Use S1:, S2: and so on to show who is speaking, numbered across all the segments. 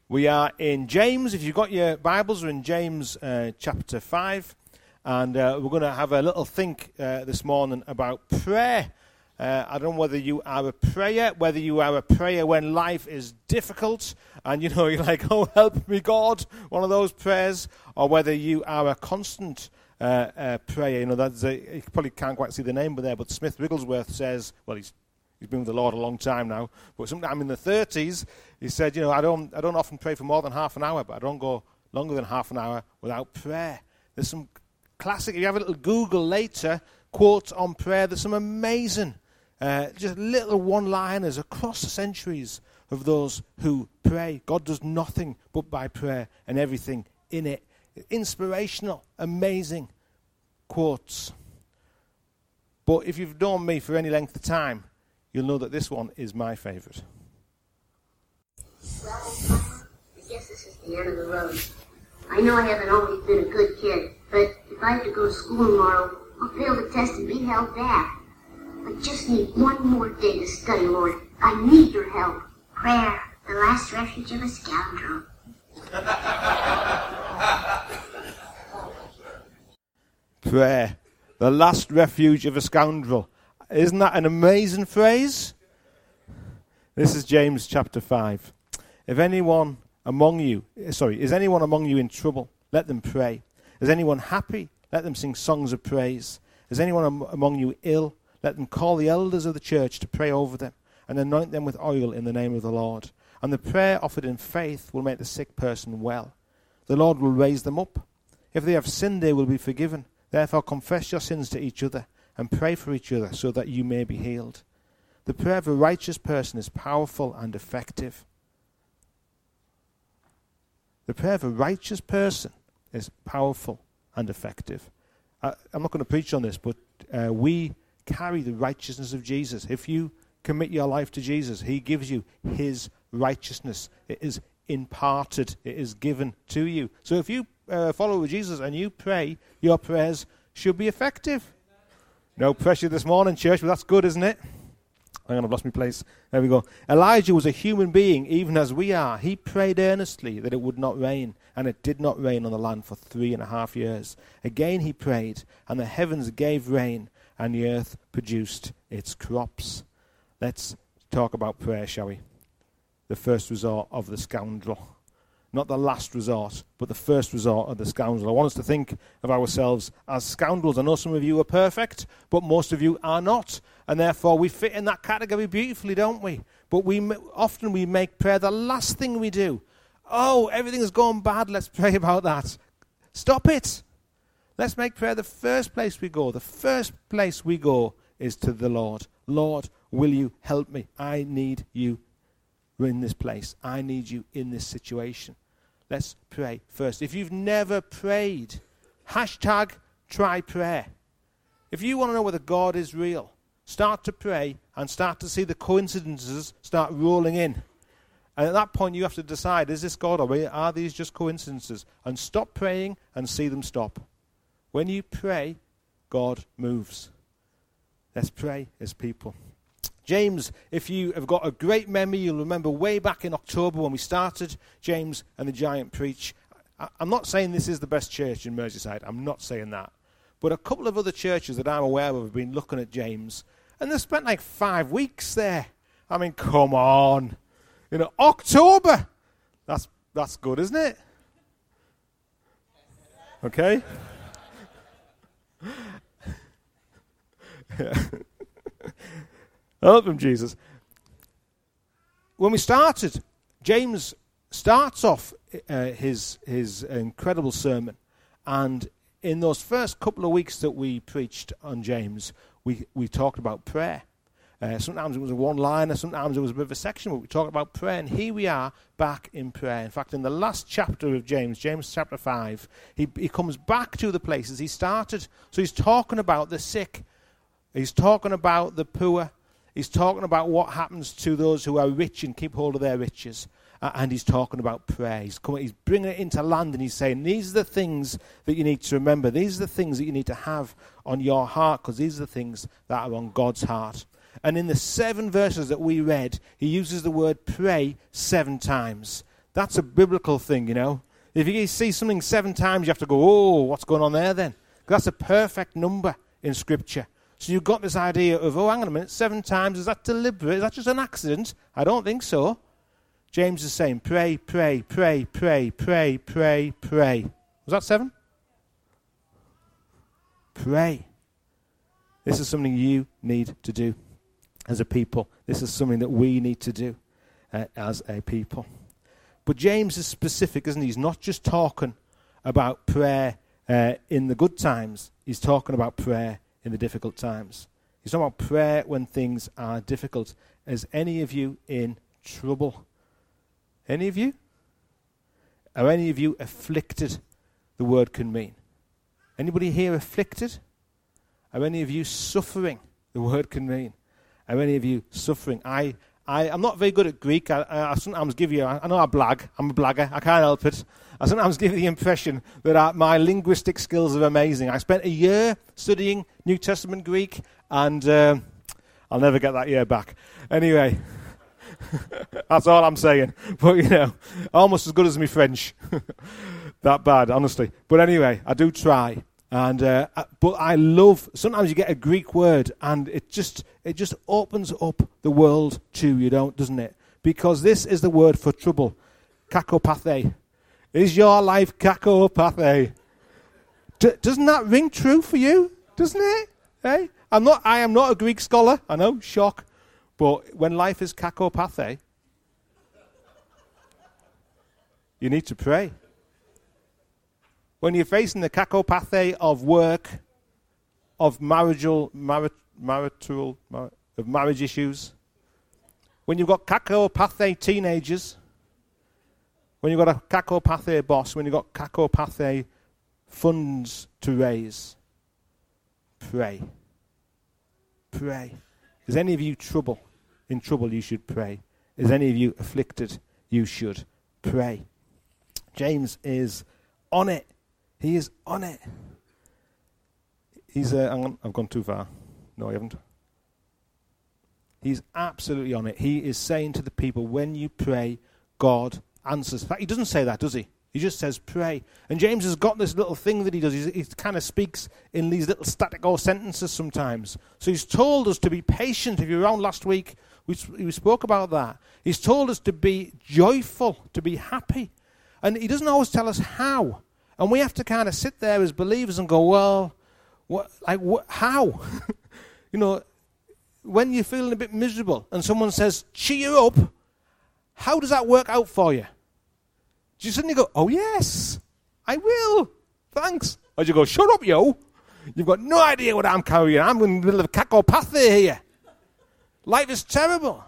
S1: We are in James. If you've got your Bibles, we're in James chapter 5. And we're going to have a little think this morning about prayer. I don't know whether you are a prayer, whether you are a prayer when life is difficult and, you're like, oh, help me, God, one of those prayers, or whether you are a constant prayer. You probably can't quite see the name there, but Smith Wigglesworth says, well, he's been with the Lord a long time now, but sometime in the 30s, he said, I don't often pray for more than half an hour, but I don't go longer than half an hour without prayer. There's some classic, if you have a little Google later, quotes on prayer, there's some amazing, just little one-liners across the centuries of those who pray. God does nothing but by prayer and everything in it. Inspirational, amazing quotes. But if you've known me for any length of time, you'll know that this one is my favourite.
S2: Well, I guess this is the end of the road. I know I haven't always been a good kid, but if I have to go to school tomorrow, I'll fail the test and be held back. I just need one more day to study, Lord. I need your help. Prayer, the last refuge of a scoundrel.
S1: Prayer, the last refuge of a scoundrel. Isn't that an amazing phrase? This is James chapter 5. Is anyone among you in trouble? Let them pray. Is anyone happy? Let them sing songs of praise. Is anyone among you ill? Let them call the elders of the church to pray over them and anoint them with oil in the name of the Lord. And the prayer offered in faith will make the sick person well. The Lord will raise them up. If they have sinned, they will be forgiven. Therefore confess your sins to each other and pray for each other so that you may be healed. The prayer of a righteous person is powerful and effective. The prayer of a righteous person is powerful and effective. I'm not going to preach on this, but we carry the righteousness of Jesus. If you commit your life to Jesus, he gives you his righteousness. It is imparted. It is given to you. So if you follow Jesus and you pray, your prayers should be effective. No pressure this morning, church, but that's good, isn't it? Hang on, I've lost my place. There we go. Elijah was a human being, even as we are. He prayed earnestly that it would not rain, and it did not rain on the land for 3.5 years. Again he prayed, and the heavens gave rain, and the earth produced its crops. Let's talk about prayer, shall we? The first resort of the scoundrel. Not the last resort, but the first resort of the scoundrel. I want us to think of ourselves as scoundrels. I know some of you are perfect, but most of you are not. And therefore we fit in that category beautifully, don't we? But often we make prayer the last thing we do. Oh, everything's gone bad, let's pray about that. Stop it. Let's make prayer the first place we go. The first place we go is to the Lord. Lord, will you help me? I need you in this place. I need you in this situation. Let's pray first. If you've never prayed, #try prayer. If you want to know whether God is real, start to pray and start to see the coincidences start rolling in. And at that point you have to decide, is this God or are these just coincidences? And stop praying and see them stop. When you pray, God moves. Let's pray as people. James, if you have got a great memory, you'll remember way back in October when we started James and the Giant Preach. I'm not saying this is the best church in Merseyside. I'm not saying that. But a couple of other churches that I'm aware of have been looking at James, and they've spent like 5 weeks there. I mean, come on. October. That's good, isn't it? Okay? Help him, Jesus. When we started, James starts off his incredible sermon, and in those first couple of weeks that we preached on James, we talked about prayer. Sometimes it was a one-liner, sometimes it was a bit of a section, but we talked about prayer, and here we are back in prayer. In fact, in the last chapter of James chapter 5, he comes back to the places he started. So he's talking about the sick, he's talking about the poor, he's talking about what happens to those who are rich and keep hold of their riches. And he's talking about prayer. He's bringing it into land, and he's saying, these are the things that you need to remember. These are the things that you need to have on your heart, because these are the things that are on God's heart. And in the 7 verses that we read, he uses the word pray 7 times. That's a biblical thing, you know. If you see something 7 times, you have to go, oh, what's going on there then? That's a perfect number in Scripture. So you've got this idea of, oh, hang on a minute, 7 times, is that deliberate? Is that just an accident? I don't think so. James is saying, pray, pray, pray, pray, pray, pray, pray. Was that 7? Pray. This is something you need to do as a people. This is something that we need to do as a people. But James is specific, isn't he? He's not just talking about prayer in the good times. He's talking about prayer in the difficult times. He's talking about prayer when things are difficult. Is any of you in trouble? Any of you? Are any of you afflicted? The word can mean. Anybody here afflicted? Are any of you suffering? The word can mean. Are any of you suffering? I'm not very good at Greek. I sometimes give you, I know I blag. I'm a blagger. I can't help it. I sometimes give you the impression that my linguistic skills are amazing. I spent a year studying New Testament Greek, and I'll never get that year back. Anyway, that's all I'm saying. But, you know, almost as good as my French. That bad, honestly. But anyway, I do try. And but I love, sometimes you get a Greek word and it just opens up the world to you, doesn't it? Because this is the word for trouble. Kakopathe. Is your life kakopathe? Doesn't that ring true for you? Doesn't it? Hey? I am not a Greek scholar. I know, shock. But when life is kakopathe, you need to pray. When you're facing the kakopathe of work, of marriage issues, when you've got kakopathe teenagers, when you've got a kakopathe boss, when you've got kakopathe funds to raise, pray. Pray. Is any of you in trouble, you should pray. Is any of you afflicted, you should pray. James is on it. He is on it. I've gone too far. No, I haven't. He's absolutely on it. He is saying to the people, when you pray, God answers. In fact, he doesn't say that, does he? He just says pray. And James has got this little thing that he does. He kind of speaks in these little static sentences sometimes. So he's told us to be patient. If you were around last week, we spoke about that. He's told us to be joyful, to be happy. And he doesn't always tell us how. And we have to kind of sit there as believers and go, well, how? You know, when you're feeling a bit miserable and someone says, cheer up, how does that work out for you? Do you suddenly go, oh, yes, I will, thanks? Or do you go, shut up, yo. You've got no idea what I'm carrying. I'm in the middle of kakopathe here. Life is terrible.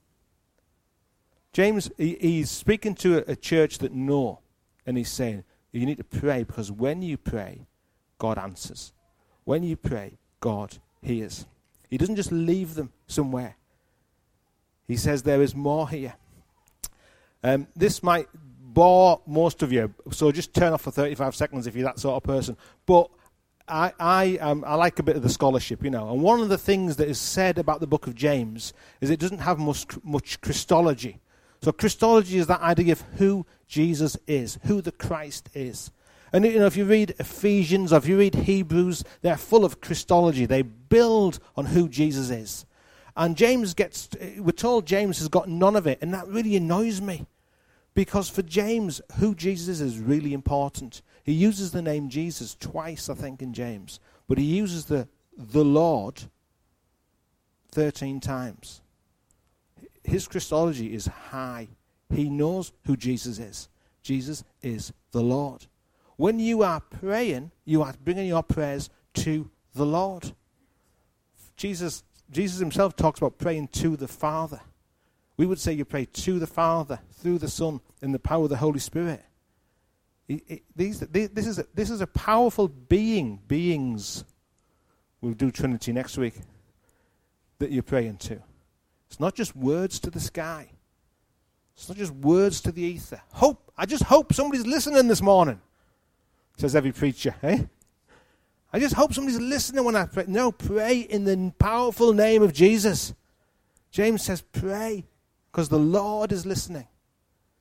S1: James, he's speaking to a church that know, and he's saying, you need to pray, because when you pray, God answers. When you pray, God hears. He doesn't just leave them somewhere. He says there is more here. This might bore most of you, so just turn off for 35 seconds if you're that sort of person. But I like a bit of the scholarship, you know. And one of the things that is said about the book of James is it doesn't have much Christology. So Christology is that idea of who Jesus is, who the Christ is. And you know, if you read Ephesians or if you read Hebrews, they're full of Christology. They build on who Jesus is. And we're told James has got none of it, and that really annoys me. Because for James, who Jesus is really important. He uses the name Jesus twice, I think, in James. But he uses the Lord 13 times. His Christology is high. He knows who Jesus is. Jesus is the Lord. When you are praying, you are bringing your prayers to the Lord. Jesus himself talks about praying to the Father. We would say you pray to the Father, through the Son, in the power of the Holy Spirit. This is a powerful beings. We'll do Trinity next week, that you're praying to. It's not just words to the sky. It's not just words to the ether. Hope. I just hope somebody's listening this morning, says every preacher. I just hope somebody's listening when I pray. No, pray in the powerful name of Jesus. James says pray, because the Lord is listening.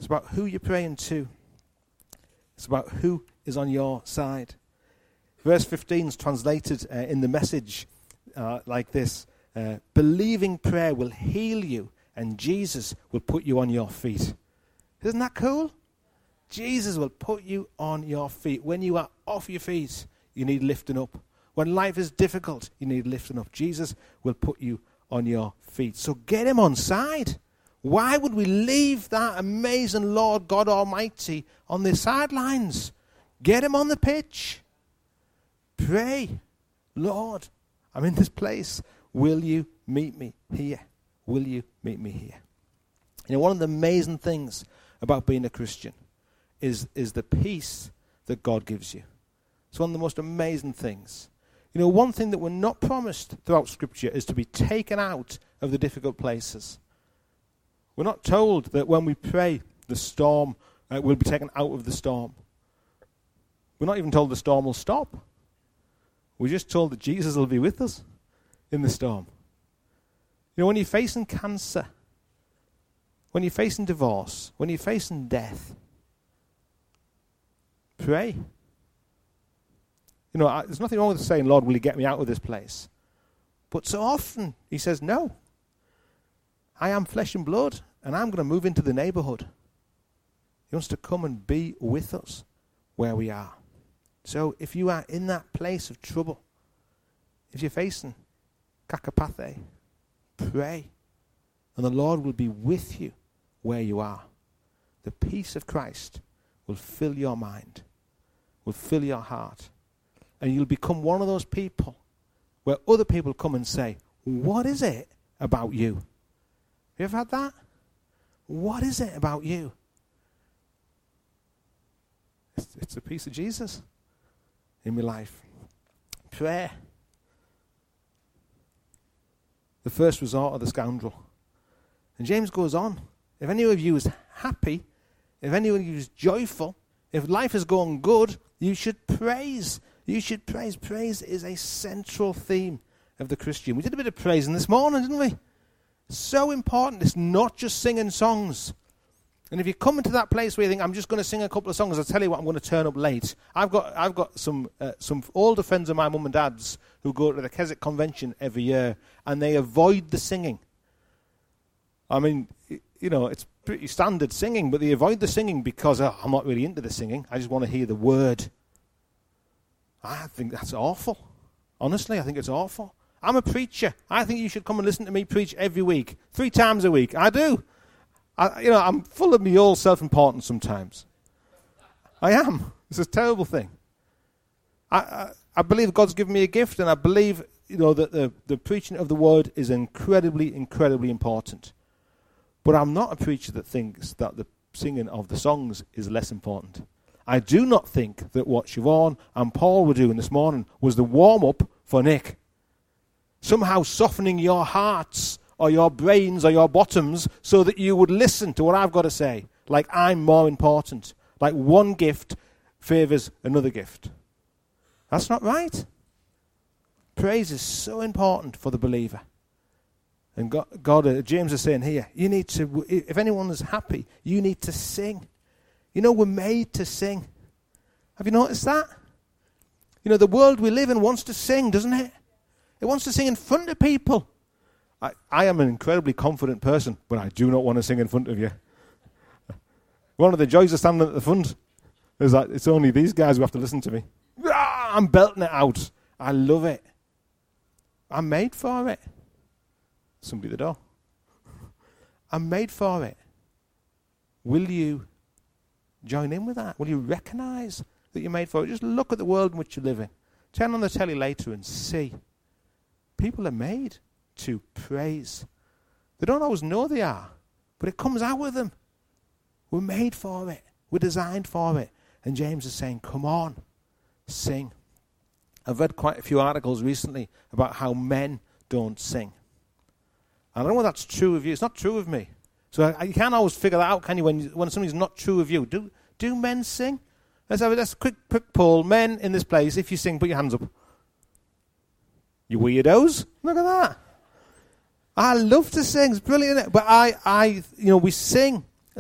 S1: It's about who you're praying to. It's about who is on your side. Verse 15 is translated in the Message like this. Believing prayer will heal you, and Jesus will put you on your feet. Isn't that cool? Jesus will put you on your feet. When you are off your feet, you need lifting up. When life is difficult, you need lifting up. Jesus will put you on your feet. So get him on side. Why would we leave that amazing Lord God Almighty on the sidelines? Get him on the pitch. Pray, Lord, I'm in this place. Will you meet me here? Will you meet me here? You know, one of the amazing things about being a Christian is the peace that God gives you. It's one of the most amazing things. You know, one thing that we're not promised throughout Scripture is to be taken out of the difficult places. We're not told that when we pray, the storm will be taken out of the storm. We're not even told the storm will stop. We're just told that Jesus will be with us in the storm. You know, when you're facing cancer, when you're facing divorce, when you're facing death, pray. You know, there's nothing wrong with saying, Lord, will you get me out of this place? But so often he says, no. I am flesh and blood, and I'm going to move into the neighborhood. He wants to come and be with us where we are. So if you are in that place of trouble, if you're facing kakapathe, pray, and the Lord will be with you where you are. The peace of Christ will fill your mind, will fill your heart, and you'll become one of those people where other people come and say, what is it about you? Have you ever had that? What is it about you? It's the peace of Jesus in my life. Prayer. The first resort of the scoundrel. And James goes on. If any of you is happy, if any of you is joyful, if life is going good, you should praise. You should praise. Praise is a central theme of the Christian. We did a bit of praising this morning, didn't we? So important. It's not just singing songs. And if you come into that place where you think, I'm just going to sing a couple of songs, I'll tell you what, I'm going to turn up late. I've got some older friends of my mum and dad's who go to the Keswick Convention every year, and they avoid the singing. I mean, you know, it's pretty standard singing, but they avoid the singing because I'm not really into the singing. I just want to hear the word. I think that's awful. Honestly, I think it's awful. I'm a preacher. I think you should come and listen to me preach every week, 3 times a week. I do. I'm full of my old self-importance sometimes. I am. It's a terrible thing. I believe God's given me a gift, and I believe, you know, that the preaching of the word is incredibly, incredibly important. But I'm not a preacher that thinks that the singing of the songs is less important. I do not think that what Siobhan and Paul were doing this morning was the warm-up for Nick. Somehow softening your hearts or your brains or your bottoms so that you would listen to what I've got to say. Like I'm more important. Like one gift favors another gift. That's not right. Praise is so important for the believer. And God, James is saying here, you need to, if anyone is happy, you need to sing. You know, we're made to sing. Have you noticed that? You know, the world we live in wants to sing, doesn't it? It wants to sing in front of people. I am an incredibly confident person, but I do not want to sing in front of you. One of the joys of standing at the front is that it's only these guys who have to listen to me. I'm belting it out. I love it. I'm made for it. Somebody at the door. I'm made for it. Will you join in with that? Will you recognize that you're made for it? Just look at the world in which you live in. Turn on the telly later and see. People are made to praise. They don't always know they are, but it comes out with them. We're made for it. We're designed for it. And James is saying, come on, sing. I've read quite a few articles recently about how men don't sing. I don't know whether that's true of you. It's not true of me. So you can't always figure that out, can you, when something's not true of you. Do men sing? Let's have a quick poll. Men in this place, if you sing, put your hands up. You weirdos. Look at that. I love to sing. It's brilliant, isn't it? But we sing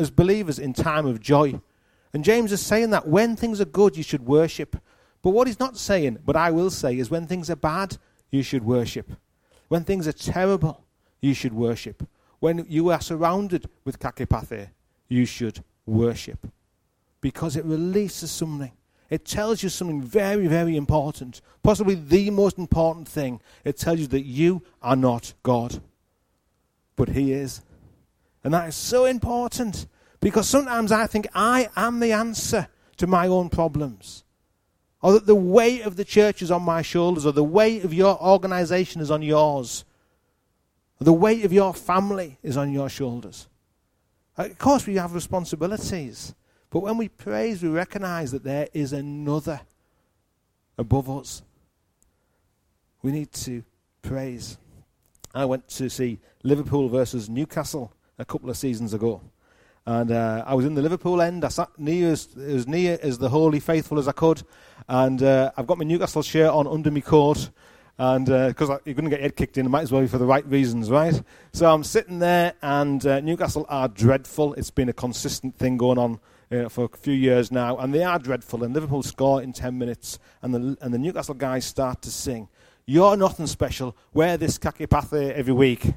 S1: as believers in time of joy. And James is saying that when things are good, you should worship. But what he's not saying, but I will say, is when things are bad, you should worship. When things are terrible, you should worship. When you are surrounded with kakepathe, you should worship. Because it releases something. It tells you something very, very important. Possibly the most important thing. It tells you that you are not God. But he is. And that is so important. Because sometimes I think I am the answer to my own problems. Or that the weight of the church is on my shoulders. Or the weight of your organization is on yours. Or the weight of your family is on your shoulders. Of course we have responsibilities. But when we praise, we recognize that there is another above us. We need to praise. I went to see Liverpool versus Newcastle a couple of seasons ago. And I was in the Liverpool end. I sat as near as the Holy Faithful as I could. And I've got my Newcastle shirt on under my coat. And because you're going to get your head kicked in, it might as well be for the right reasons, right? So I'm sitting there, and Newcastle are dreadful. It's been a consistent thing going on for a few years now, and they are dreadful. And Liverpool score in 10 minutes, and the Newcastle guys start to sing, "You're nothing special, wear this kakepathe every week."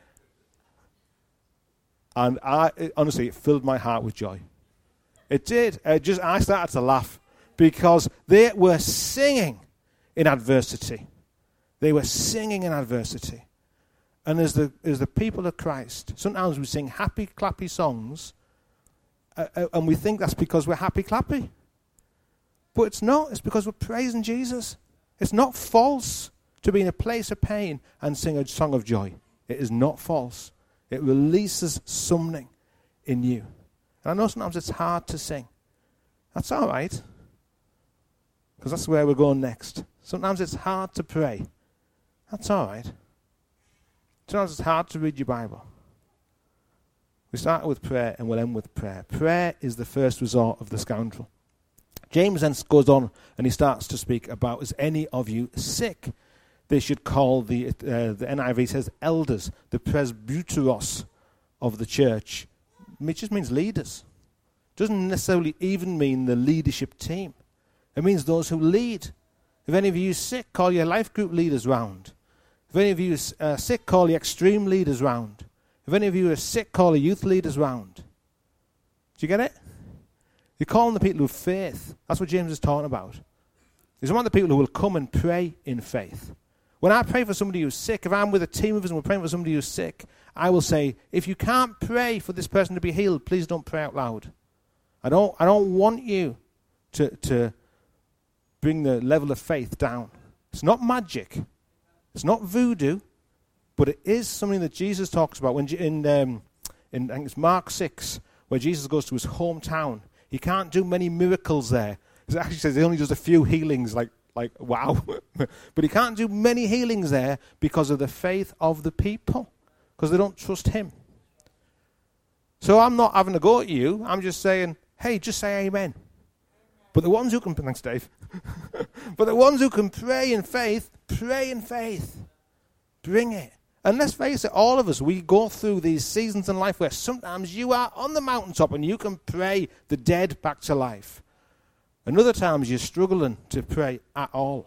S1: And honestly, it filled my heart with joy. It did. I started to laugh, because they were singing in adversity. They were singing in adversity. And as the people of Christ, sometimes we sing happy, clappy songs, and we think that's because we're happy, clappy. But it's not. It's because we're praising Jesus. It's not false to be in a place of pain and sing a song of joy. It is not false. It releases something in you. And I know sometimes it's hard to sing. That's all right, because that's where we're going next. Sometimes it's hard to pray. That's all right. Sometimes it's hard to read your Bible. We start with prayer and we'll end with prayer. Prayer is the first resort of the scoundrel. James then goes on and he starts to speak about, is any of you sick? They should call the NIV says elders, the presbyteros of the church. It just means leaders. It doesn't necessarily even mean the leadership team. It means those who lead. If any of you are sick, call your life group leaders round. If any of you are sick, call your extreme leaders round. If any of you are sick, call the youth leaders round. Do you get it? You're calling the people of faith. That's what James is talking about. He's one of the people who will come and pray in faith. When I pray for somebody who's sick, if I'm with a team of us and we're praying for somebody who's sick, I will say, if you can't pray for this person to be healed, please don't pray out loud. I don't want you to bring the level of faith down. It's not magic. It's not voodoo. But it is something that Jesus talks about. When in I think it's Mark 6, where Jesus goes to his hometown, he can't do many miracles there. It actually says he only does a few healings, like wow. But he can't do many healings there because of the faith of the people, because they don't trust him. So I'm not having a go at you. I'm just saying, hey, just say amen. But the ones who can, thanks Dave. But the ones who can pray in faith, pray in faith. Bring it. And let's face it, all of us, we go through these seasons in life where sometimes you are on the mountaintop and you can pray the dead back to life. And other times you're struggling to pray at all.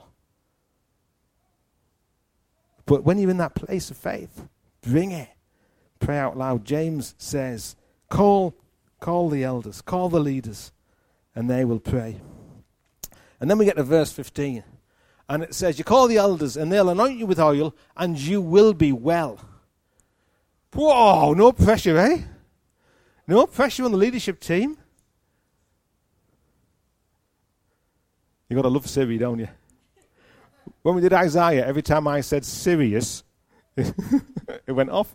S1: But when you're in that place of faith, bring it. Pray out loud. James says, call the elders, call the leaders, and they will pray. And then we get to verse 15. And it says, you call the elders, and they'll anoint you with oil, and you will be well. Whoa, no pressure, eh? No pressure on the leadership team. You got to love Siri, don't you? When we did Isaiah, every time I said serious, it went off.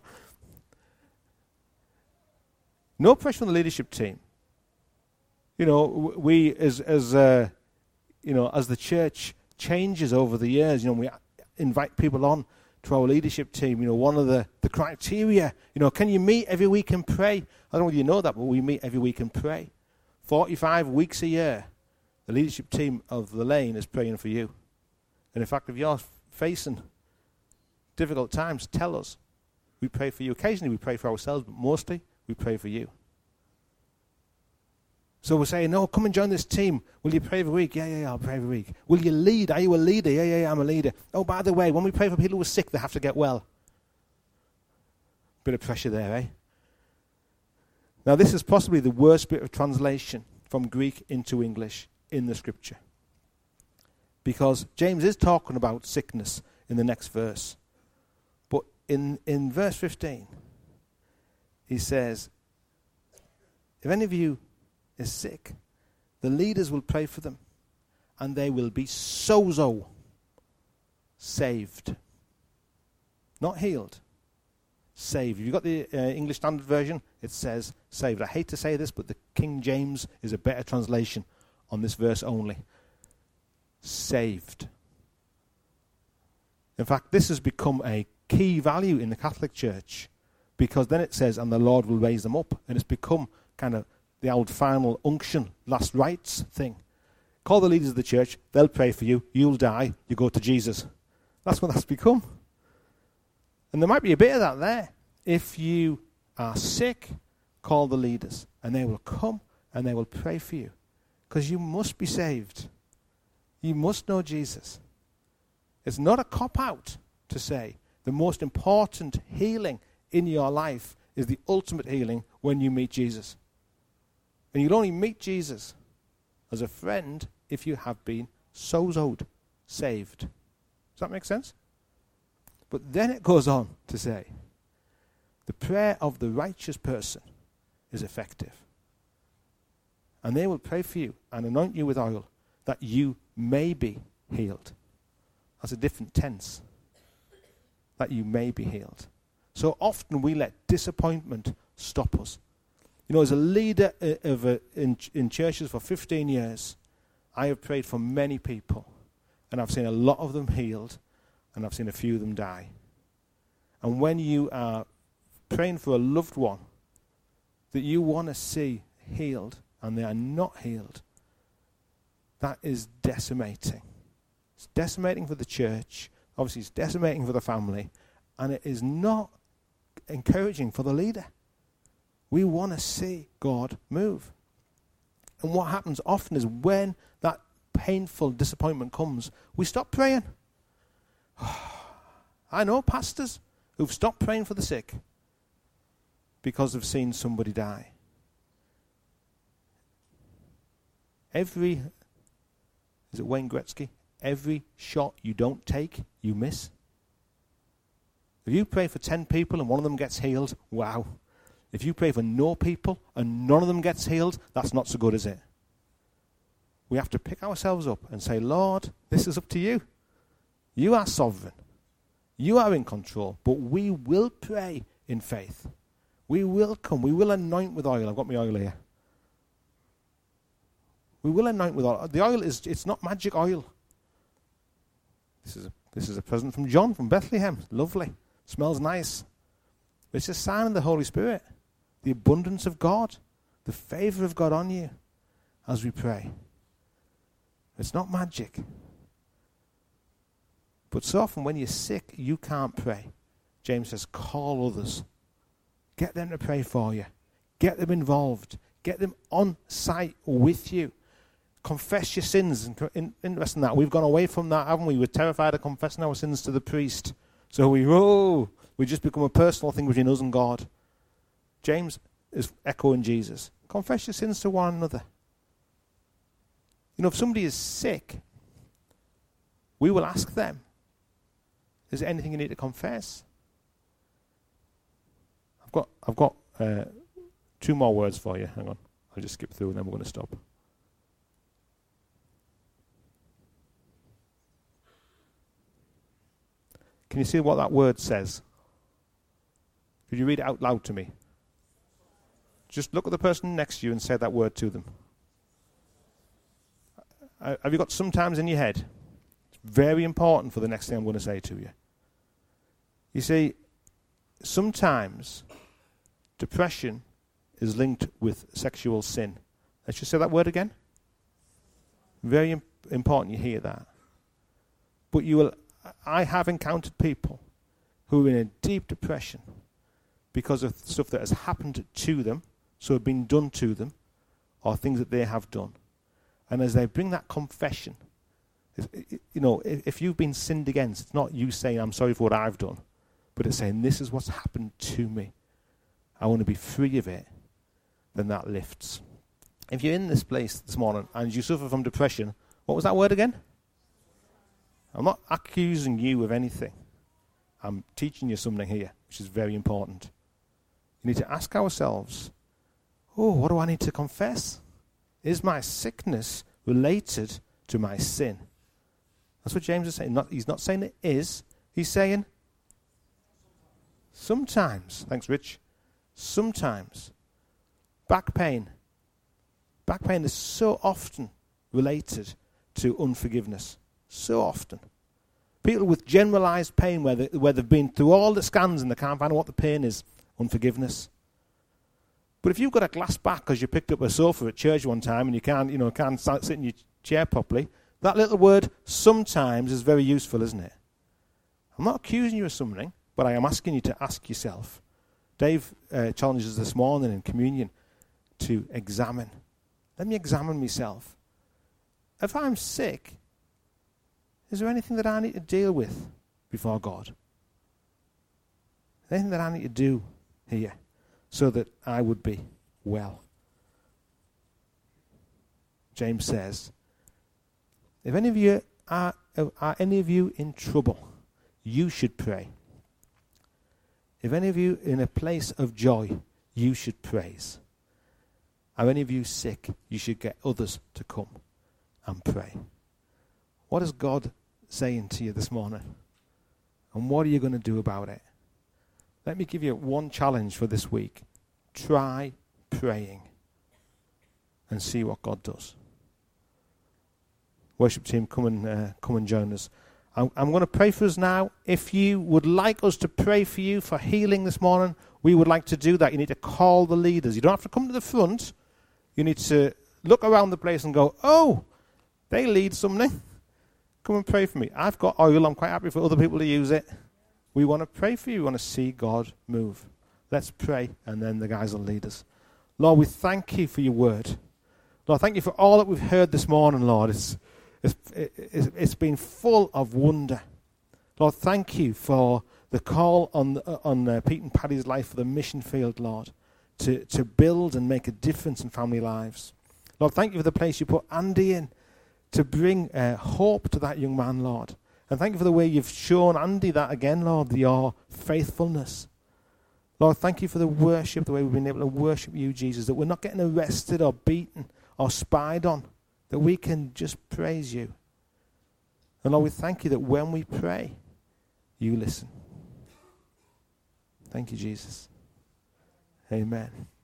S1: No pressure on the leadership team. You know, we as the church changes over the years, we invite people on to our leadership team. One of the criteria, can you meet every week and pray? I don't know whether you know that, but we meet every week and pray. 45 weeks a year, the leadership team of the Lane is praying for you. And in fact, if you're facing difficult times, tell us. We pray for you. Occasionally we pray for ourselves, but mostly we pray for you. So we're saying, no, come and join this team. Will you pray every week? Yeah, I'll pray every week. Will you lead? Are you a leader? Yeah, I'm a leader. Oh, by the way, when we pray for people who are sick, they have to get well. Bit of pressure there, eh? Now, this is possibly the worst bit of translation from Greek into English in the Scripture. Because James is talking about sickness in the next verse. But in verse 15, he says, if any of you is sick, the leaders will pray for them, and they will be sozo, saved. Not healed, saved. If you've got the English Standard Version, it says saved. I hate to say this, but the King James is a better translation on this verse only. Saved. In fact, this has become a key value in the Catholic Church, because then it says, and the Lord will raise them up. And it's become kind of the old final unction, last rites thing. Call the leaders of the church, they'll pray for you, you'll die, you go to Jesus. That's what that's become. And there might be a bit of that there. If you are sick, call the leaders, and they will come and they will pray for you. Because you must be saved. You must know Jesus. It's not a cop-out to say the most important healing in your life is the ultimate healing when you meet Jesus. And you'll only meet Jesus as a friend if you have been sozoed, saved. Does that make sense? But then it goes on to say, the prayer of the righteous person is effective. And they will pray for you and anoint you with oil that you may be healed. That's a different tense. That you may be healed. So often we let disappointment stop us. You know, as a leader in churches for 15 years, I have prayed for many people, and I've seen a lot of them healed, and I've seen a few of them die. And when you are praying for a loved one that you want to see healed, and they are not healed, that is decimating. It's decimating for the church, obviously it's decimating for the family, and it is not encouraging for the leader. We want to see God move. And what happens often is when that painful disappointment comes, we stop praying. I know pastors who've stopped praying for the sick because they've seen somebody die. Is it Wayne Gretzky? Every shot you don't take, you miss. If you pray for 10 people and one of them gets healed, wow. If you pray for no people and none of them gets healed, that's not so good, is it? We have to pick ourselves up and say, Lord, this is up to you. You are sovereign. You are in control. But we will pray in faith. We will come. We will anoint with oil. I've got my oil here. We will anoint with oil. The oil it's not magic oil. This is a present from John from Bethlehem. Lovely. Smells nice. But it's a sign of the Holy Spirit. The abundance of God. The favor of God on you as we pray. It's not magic. But so often when you're sick, you can't pray. James says, call others. Get them to pray for you. Get them involved. Get them on site with you. Confess your sins. Interesting that. We've gone away from that, haven't we? We're terrified of confessing our sins to the priest. So we just become a personal thing between us and God. James is echoing Jesus. Confess your sins to one another. You know, if somebody is sick, we will ask them, is there anything you need to confess? I've got 2 more words for you. Hang on. I'll just skip through and then we're going to stop. Can you see what that word says? Could you read it out loud to me? Just look at the person next to you and say that word to them. Have you got sometimes in your head? It's very important for the next thing I'm going to say to you. You see, sometimes depression is linked with sexual sin. Let's just say that word again. Very important you hear that. But I have encountered people who are in a deep depression because of stuff that has happened to them, so have been done to them, or things that they have done. And as they bring that confession, if you've been sinned against, it's not you saying, I'm sorry for what I've done, but it's saying, this is what's happened to me. I want to be free of it. Then that lifts. If you're in this place this morning and you suffer from depression, what was that word again? I'm not accusing you of anything. I'm teaching you something here, which is very important. You need to ask ourselves, what do I need to confess? Is my sickness related to my sin? That's what James is saying. He's not saying it is. He's saying sometimes. Thanks, Rich. Sometimes. Back pain. Back pain is so often related to unforgiveness. So often. People with generalized pain where they've been through all the scans and they can't find out what the pain is. Unforgiveness. But if you've got a glass back because you picked up a sofa at church one time and you can't sit in your chair properly, that little word sometimes is very useful, isn't it? I'm not accusing you of something, but I am asking you to ask yourself. Dave challenges us this morning in communion to examine. Let me examine myself. If I'm sick, is there anything that I need to deal with before God? Anything that I need to do here so that I would be well? James says, if any of you are any of you in trouble, you should pray. If any of you in a place of joy, you should praise. Are any of you sick, you should get others to come and pray. What is God saying to you this morning? And what are you going to do about it? Let me give you one challenge for this week. Try praying and see what God does. Worship team, come and join us. I'm going to pray for us now. If you would like us to pray for you for healing this morning, we would like to do that. You need to call the leaders. You don't have to come to the front. You need to look around the place and go, oh, they lead something. Come and pray for me. I've got oil. I'm quite happy for other people to use it. We want to pray for you. We want to see God move. Let's pray, and then the guys will lead us. Lord, we thank you for your word. Lord, thank you for all that we've heard this morning, Lord. It's been full of wonder. Lord, thank you for the call on Pete and Paddy's life for the mission field, Lord, to build and make a difference in family lives. Lord, thank you for the place you put Andy in to bring hope to that young man, Lord. And thank you for the way you've shown Andy that again, Lord, your faithfulness. Lord, thank you for the worship, the way we've been able to worship you, Jesus, that we're not getting arrested or beaten or spied on, that we can just praise you. And Lord, we thank you that when we pray, you listen. Thank you, Jesus. Amen.